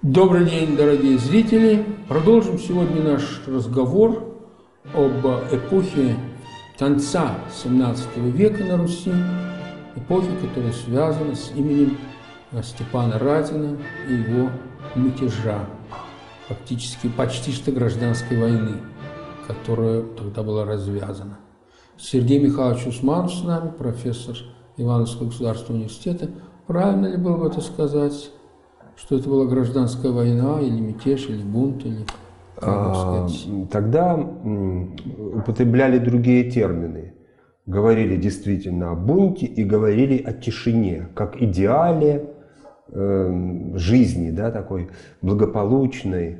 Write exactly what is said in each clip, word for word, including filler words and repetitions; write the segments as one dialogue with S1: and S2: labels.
S1: Добрый день, дорогие зрители! Продолжим сегодня наш разговор об эпохе конца семнадцатого века на Руси, эпохе, которая связана с именем Степана Разина и его мятежа, фактически почти что гражданской войны, которая тогда была развязана. Сергей Михайлович Усманов с нами, профессор Ивановского государственного университета. Правильно ли было бы это сказать, что это была гражданская война, или мятеж, или бунт, или...
S2: А, тогда употребляли другие термины. Говорили действительно о бунте и говорили о тишине, как идеале э, жизни, да, такой благополучной,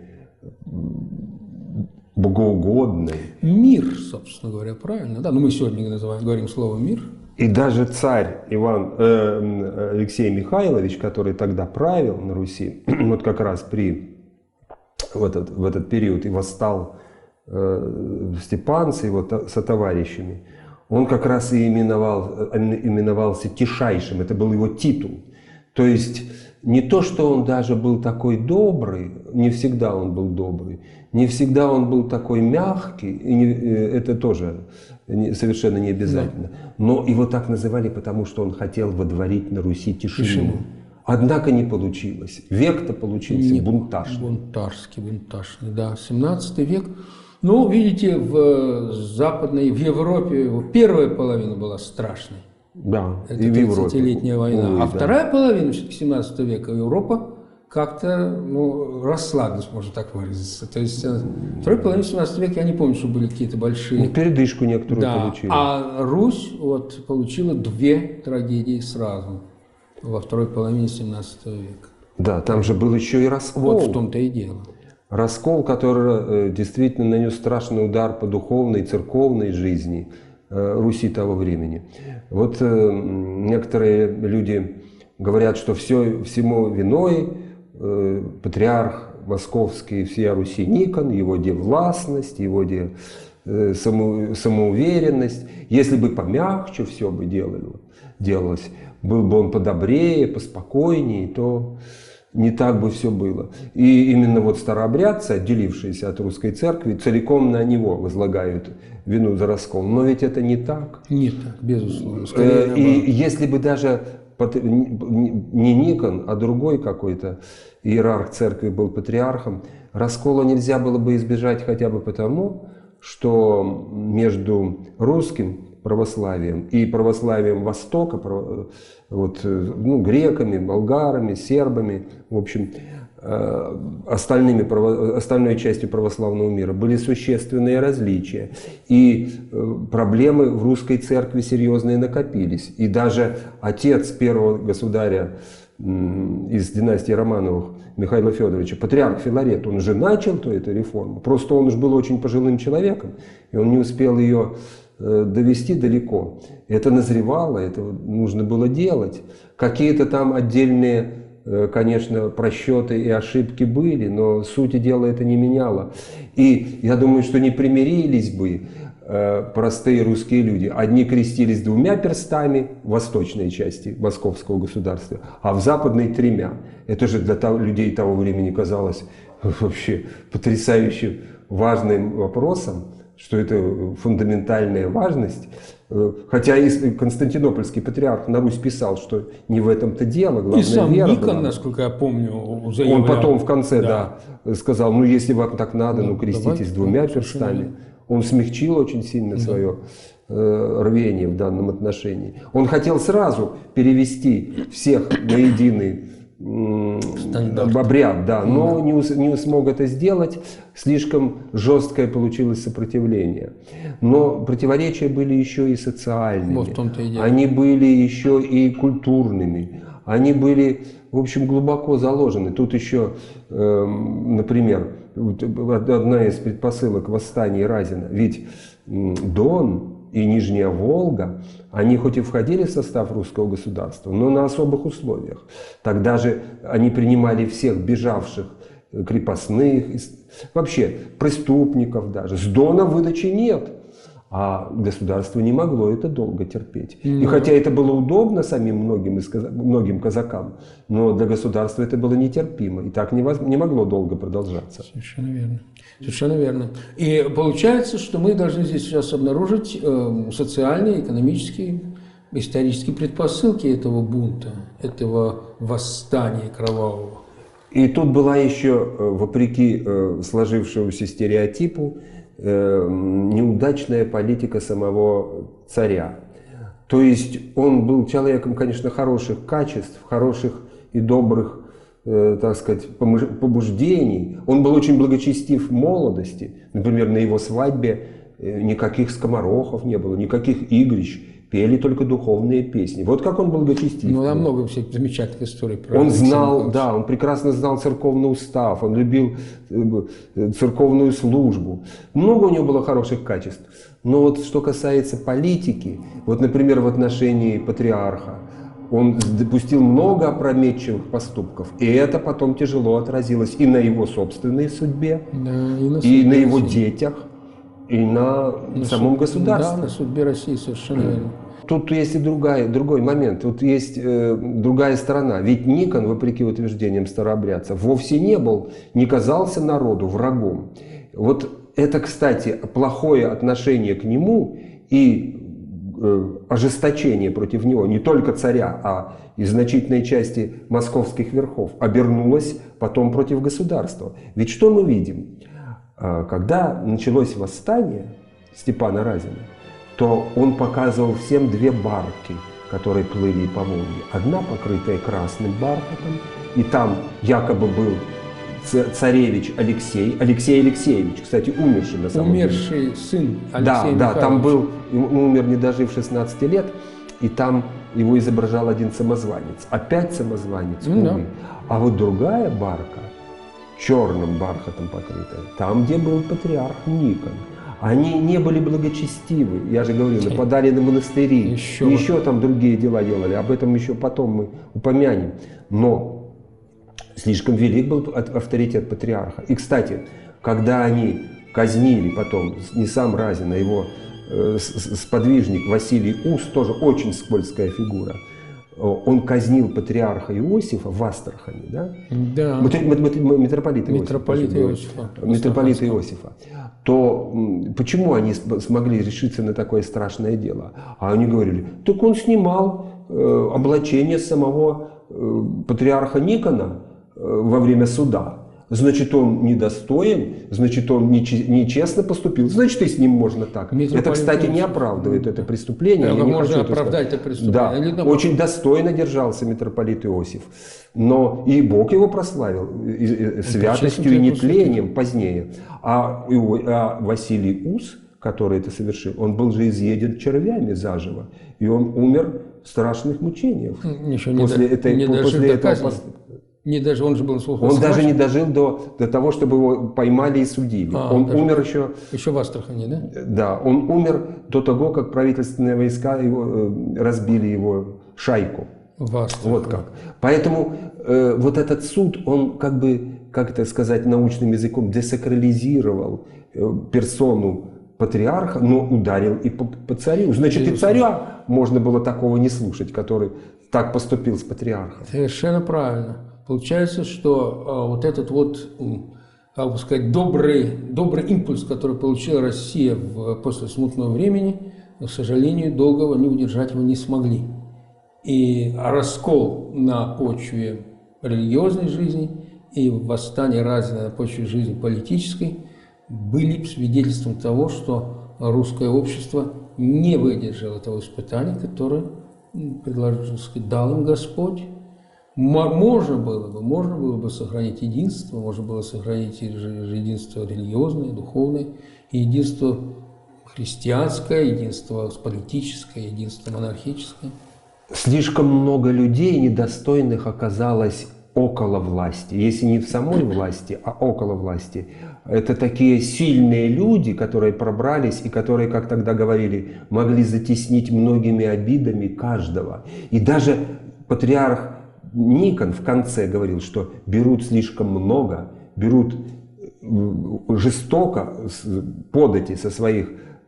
S2: богоугодной.
S1: Мир, собственно говоря, правильно, да? Но мы сегодня называем, говорим слово «мир».
S2: И даже царь Иван э, Алексей Михайлович, который тогда правил на Руси, вот как раз при, в, этот, в этот период и восстал э, Степан с его сотоварищами, он как раз и именовал, именовался Тишайшим, это был его титул. То есть не то, что он даже был такой добрый, не всегда он был добрый, не всегда он был такой мягкий, и не, это тоже совершенно не обязательно. Но его так называли, потому что он хотел водворить на Руси тишину. тишину. Однако не получилось. Век-то получился не, бунтажный.
S1: Бунтарский, бунтажный, да. семнадцатый век. Ну, видите, в Западной, в Европе первая половина была страшной.
S2: Да,
S1: это тридцатилетняя война. Ой, а да. Вторая половина семнадцатого века Европа как-то ну, расслабилась, можно так выразиться. То есть второй половине семнадцатого века я не помню, что были какие-то большие...
S2: Ну, передышку некоторую
S1: да.
S2: получили.
S1: А Русь вот, получила две трагедии сразу во второй половине семнадцатого века.
S2: Да, там же был еще и раскол.
S1: Вот в том-то и дело.
S2: Раскол, который действительно нанес страшный удар по духовной, церковной жизни Руси того времени. Вот некоторые люди говорят, что все, всему виной патриарх московский всея Руси Никон, его де властность, его де само, самоуверенность. Если бы помягче все бы делали, делалось, был бы он подобрее, поспокойнее, то не так бы все было. И именно вот старообрядцы, отделившиеся от русской церкви, целиком на него возлагают вину за раскол. Но ведь это не так.
S1: Не так, безусловно.
S2: Скорее, и если бы даже не Никон, а другой какой-то иерарх церкви был патриархом, раскола нельзя было бы избежать хотя бы потому, что между русским православием и православием Востока, вот, ну, греками, болгарами, сербами, в общем, остальными, остальной частью православного мира были существенные различия. И проблемы в русской церкви серьезные накопились. И даже отец первого государя из династии Романовых, Михаила Федоровича, патриарх Филарет, он же начал эту реформу. Просто он уж был очень пожилым человеком, и он не успел ее довести далеко. Это назревало, это нужно было делать. Какие-то там отдельные, конечно, просчеты и ошибки были, но сути дела это не меняло. И я думаю, что не примирились бы простые русские люди. Одни крестились двумя перстами в восточной части московского государства, а в западной тремя. Это же для людей того времени казалось вообще потрясающе важным вопросом, что это фундаментальная важность. Хотя и Константинопольский патриарх на Русь писал, что не в этом-то дело, главное,
S1: и сам
S2: вера
S1: Никон,
S2: была.
S1: насколько я помню, заявлял.
S2: Он потом в конце, да,
S1: да
S2: сказал, ну если вам так надо, ну, ну креститесь давайте, двумя перстами.
S1: Верно.
S2: Он смягчил очень сильно да. свое э, рвение в данном отношении. Он хотел сразу перевести всех на единый Стандарт. обряд, да, но mm. не, не смог это сделать, слишком жесткое получилось сопротивление. Но противоречия были еще и социальными,
S1: вот в том-то и дело.
S2: Они были еще и культурными, они были, в общем, глубоко заложены. Тут еще, э, например, одна из предпосылок восстания Разина, ведь Дон и Нижняя Волга, они хоть и входили в состав русского государства, но на особых условиях. Тогда же они принимали всех бежавших крепостных, вообще преступников даже. С Дона выдачи нет. А государство не могло это долго терпеть.
S1: Mm.
S2: И хотя это было удобно самим многим, из, многим казакам, но для государства это было нетерпимо. И так не, воз, не могло долго продолжаться.
S1: Совершенно верно. Совершенно верно. И получается, что мы должны здесь сейчас обнаружить э, социальные, экономические, исторические предпосылки этого бунта, этого восстания кровавого.
S2: И тут была еще, вопреки э, сложившемуся стереотипу, э, неудачная политика самого царя. То есть он был человеком, конечно, хороших качеств, хороших и добрых, э, так сказать, побуждений. Он был очень благочестив в молодости. Например, на его свадьбе никаких скоморохов не было, никаких игрищ. Пели только духовные песни. Вот как он был благочестив.
S1: Ну, там много всяких замечательных историй про
S2: Он знал, да, он прекрасно знал церковный устав, он любил церковную службу. Много у него было хороших качеств. Но вот что касается политики, вот, например, в отношении патриарха, он допустил много опрометчивых поступков. И это потом тяжело отразилось и на его собственной судьбе,
S1: да, и на,
S2: и на его детях, и на, на самом
S1: суд,
S2: государстве.
S1: Да, на судьбе России, совершенно верно.
S2: Тут есть и другая, другой момент, тут есть э, другая сторона. Ведь Никон, вопреки утверждениям старообрядцев, вовсе не был, не казался народу врагом. Вот это, кстати, плохое отношение к нему и э, ожесточение против него, не только царя, а и значительной части московских верхов, обернулось потом против государства. Ведь что мы видим? Когда началось восстание Степана Разина, то он показывал всем две барки, которые плыли по Волге. Одна покрытая красным бархатом, и там якобы был царевич Алексей, Алексей Алексеевич, кстати, умерший на самом
S1: умерший
S2: деле.
S1: Умерший сын Алексея
S2: Да,
S1: Михайловича.
S2: да, там был, умер не дожив шестнадцати лет, и там его изображал один самозванец. Опять самозванец,
S1: ну, да.
S2: А вот другая барка, черным бархатом покрытая, там, где был патриарх Никон. Они не были благочестивы, я же говорил, нападали на монастыри, еще, еще там другие дела делали, об этом еще потом мы упомянем. Но слишком велик был авторитет патриарха. И, кстати, когда они казнили потом, не сам Разин, а его э, сподвижник Василий Ус, тоже очень скользкая фигура, он казнил патриарха Иосифа в Астрахани, да?
S1: Да.
S2: Митрополита
S1: Митрополита
S2: Иосифа. Митрополита Иосифа. То почему они смогли решиться на такое страшное дело? А они говорили, так он снимал э, облачение самого э, патриарха Никона э, во время суда. Значит, он недостоин, значит, он нечестно поступил, значит, и с ним можно так. Это, кстати, не оправдывает это преступление.
S1: Да,
S2: я не
S1: можно
S2: хочу
S1: оправдать это преступление.
S2: Да, очень достойно держался митрополит Иосиф. Но и Бог его прославил святостью и нетлением позднее. А, а Василий Ус, который это совершил, он был же изъеден червями заживо. И он умер в страшных мучениях.
S1: Еще
S2: после
S1: не
S2: этой,
S1: не
S2: после этого поступка.
S1: Не даже, он же был
S2: Он даже не дожил до, до того, чтобы его поймали и судили. А, он умер еще...
S1: Еще в Астрахани, да?
S2: Да, он умер до того, как правительственные войска его, разбили его шайку.
S1: В Астрахани.
S2: Вот как. Поэтому э, вот этот суд, он как бы, как это сказать научным языком, десакрализировал э, персону патриарха, но ударил и по, по царю. Значит, и царя можно было такого не слушать, который так поступил с патриархом.
S1: Совершенно правильно. Получается, что а, вот этот вот, как бы сказать, добрый, добрый импульс, который получила Россия в, после смутного времени, к сожалению, долго они удержать его не смогли. И раскол на почве религиозной жизни и восстание Разина на почве жизни политической были свидетельством того, что русское общество не выдержало того испытания, которое предложил, сказать, дал им Господь. Можно было бы, можно было бы сохранить единство, можно было сохранить единство религиозное, духовное, единство христианское, единство политическое, единство монархическое.
S2: Слишком много людей недостойных оказалось около власти. Если не в самой власти, а около власти. Это такие сильные люди, которые пробрались и которые, как тогда говорили, могли затеснить многими обидами каждого. И даже патриарх Никон в конце говорил, что берут слишком много, берут жестоко подати со своих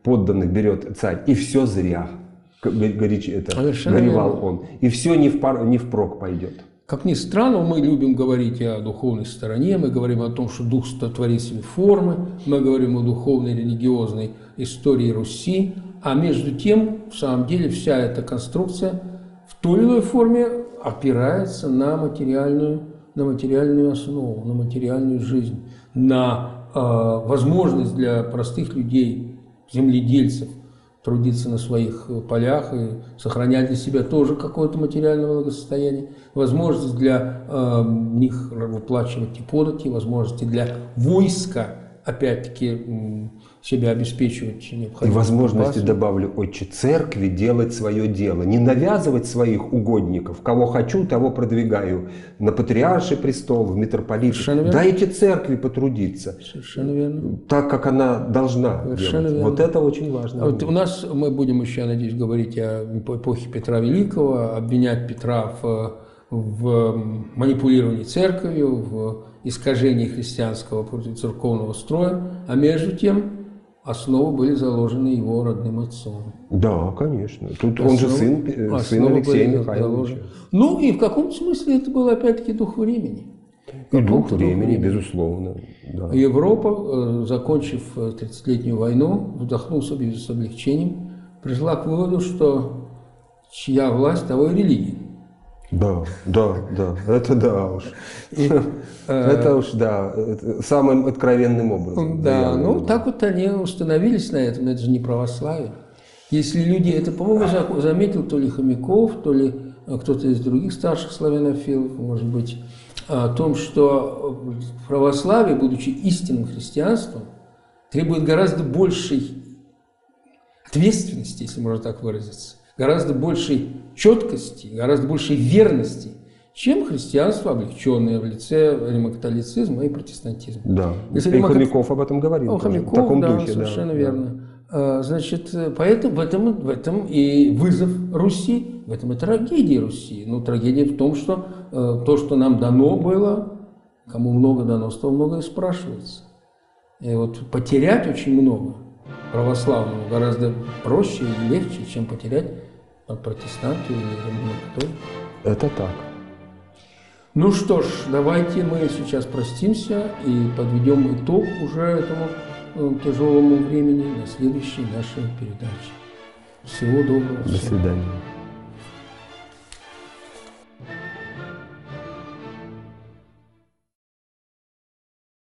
S2: подданных берет царь, и все зря, горячо это,
S1: Совершенно
S2: горевал
S1: верно.
S2: он, и все не, в пар, не впрок пойдет.
S1: Как ни странно, мы любим говорить о духовной стороне, мы говорим о том, что Дух творит себе формы, мы говорим о духовной религиозной истории Руси, а между тем, в самом деле, вся эта конструкция в той или иной форме опирается на материальную, на материальную основу, на материальную жизнь, на э, возможность для простых людей, земледельцев, трудиться на своих полях и сохранять для себя тоже какое-то материальное благосостояние, возможность для э, них выплачивать и подати, возможности для войска, опять-таки, себя обеспечивать необходимым.
S2: И возможности,
S1: запасом.
S2: добавлю, отче, церкви делать свое дело, не навязывать своих угодников, кого хочу, того продвигаю, на патриарший престол, в митрополиты. Дайте церкви потрудиться,
S1: Совершенно верно.
S2: так, как она должна
S1: Совершенно
S2: делать.
S1: верно.
S2: Вот это очень важно.
S1: Вот у нас, мы будем еще, я надеюсь, говорить о эпохе Петра Великого, обвинять Петра в, в манипулировании церковью, в искажении христианского церковного строя, а между тем основы были заложены его родным отцом.
S2: Да, конечно. Тут
S1: Основы,
S2: он же сын, сын Алексея Михайловича.
S1: Ну и в каком-то смысле это был опять-таки дух времени.
S2: И дух времени, безусловно. Да.
S1: Европа, закончив тридцатилетнюю войну, вздохнув себе с облегчением, пришла к выводу, что чья власть, того и религия.
S2: Да, да, да, это да уж. Это уж, да, самым откровенным образом.
S1: Да, ну так вот они установились на этом, но это же не православие. Если люди, это, по-моему, заметил то ли Хомяков, то ли кто-то из других старших славянофилов, может быть, о том, что православие, будучи истинным христианством, требует гораздо большей ответственности, если можно так выразиться, гораздо большей четкости, гораздо большей верности, чем христианство, облегченное в лице римокатолицизма и протестантизма.
S2: Да,
S1: если
S2: и
S1: римокат...
S2: Хомяков об этом говорил.
S1: О, Хомяков,
S2: в таком
S1: да,
S2: духе.
S1: совершенно
S2: да,
S1: верно. Да. Значит, поэтому в этом, в этом и вызов Руси, в этом и трагедия Руси. Ну, трагедия в том, что то, что нам дано было, кому много дано, с того много и спрашивается. И вот потерять очень много православного гораздо проще и легче, чем потерять от протестанту или римокатолику.
S2: Это так.
S1: Ну что ж, давайте мы сейчас простимся и подведем итог уже этому э, тяжелому времени на следующей нашей передаче. Всего доброго.
S2: До свидания.